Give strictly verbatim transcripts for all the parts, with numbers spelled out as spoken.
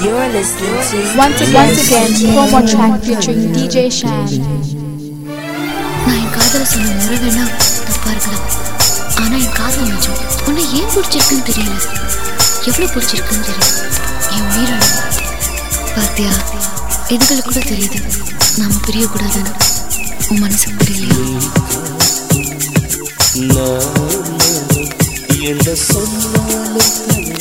You're listening to Once again, once again, promo track featuring D J Shan. நான் என் காதல சொன்ன முறை வேணா தப்பா இருக்கலாம். ஆனா என் காதல் நிஜம். உன்னை ஏன் பிடிச்சிருக்குன்னு தெரியல. எவ்வளவு பிடிச்சிருக்குன்னு தெரியும். என் உயிரான பாத்தியா, எதுகளை கூட தெரியுது. நாம பிரியக்கூடாதுன்னு உன் மனசுக்கு தெரியலையா? என்ன சொன்னாலும்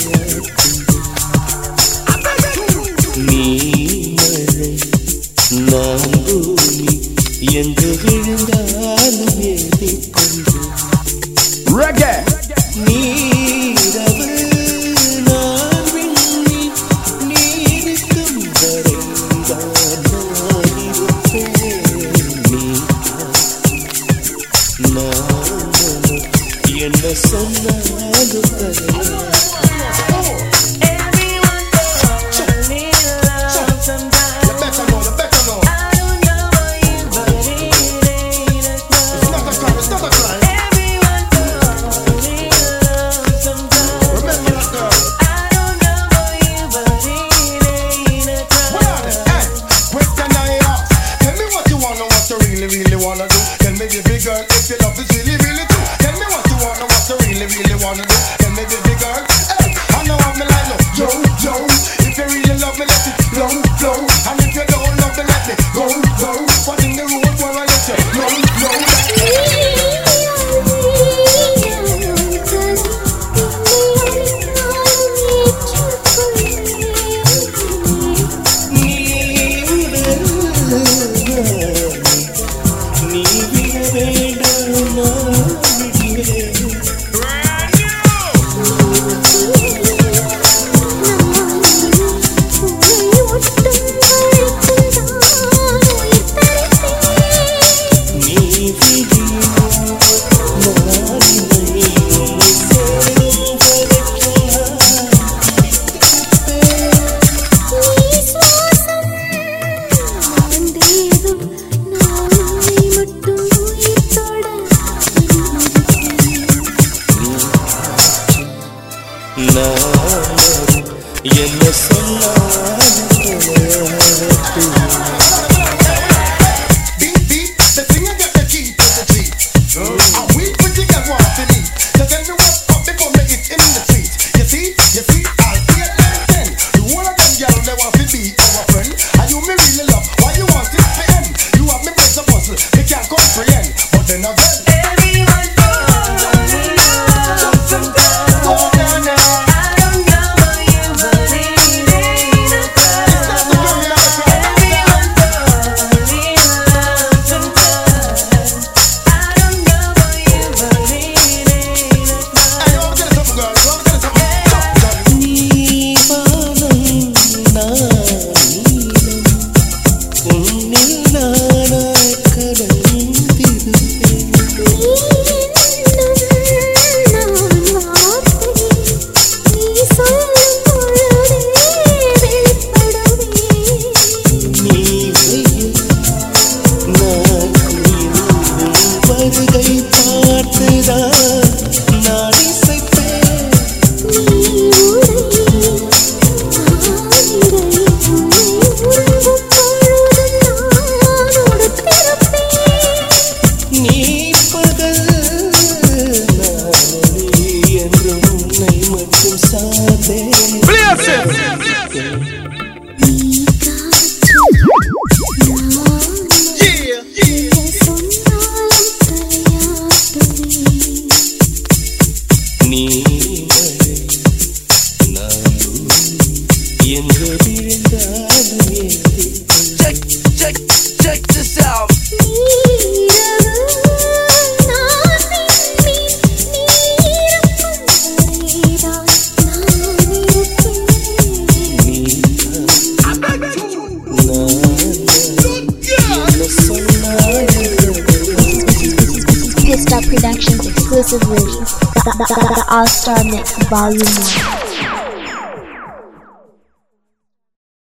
நீ மழை நான் பூமி எங்கு விழுந்தாலும் ஏறிக்கொண்டு நீரவு நான் விண்ணி நீருக்கும் வரைதான் நான் இருப்பேன். நீ நான் என்ன சொன்னாலும் தரேன். என்ன Productions exclusive version, the, the, the, the All-Star Mix Volume one.